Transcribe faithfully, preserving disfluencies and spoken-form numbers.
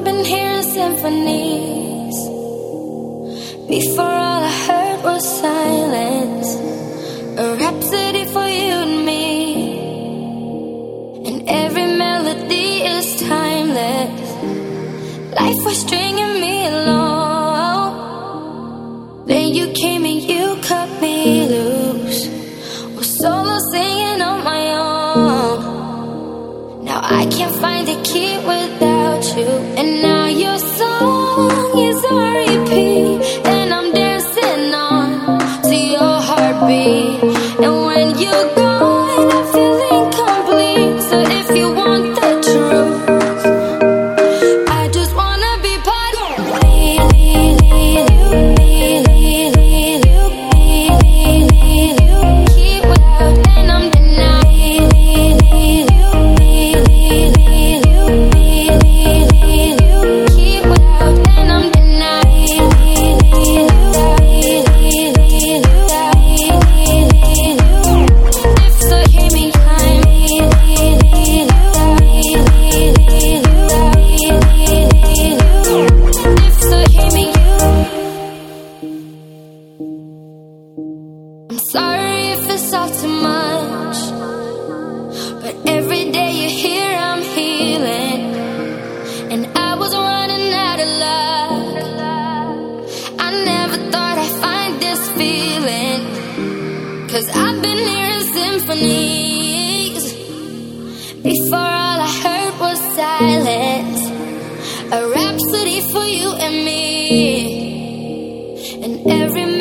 been hearing symphonies. Before all I heard was silence, a rhapsody for you and me. And every melody is timeless. Life was stringing me along. Then you came and you cut me loose. Was solo singing on my own. Now I can't find the key without you. And now your song is on repeat, and I'm dancing on to your heartbeat. And when you're gone, I feel incomplete. So if you want the truth, I just wanna be part of me. Keep without, and I'm denied. Keep without, and I'm denied. If so, hear me time. If so, hear me you. I'm sorry if it's all too much, but every day you're here I'm healing. And I was running out of luck. I never thought I'd find this feeling, 'cause I've been hearing symphonies. Before all I heard was silence, a rhapsody for you and me. And every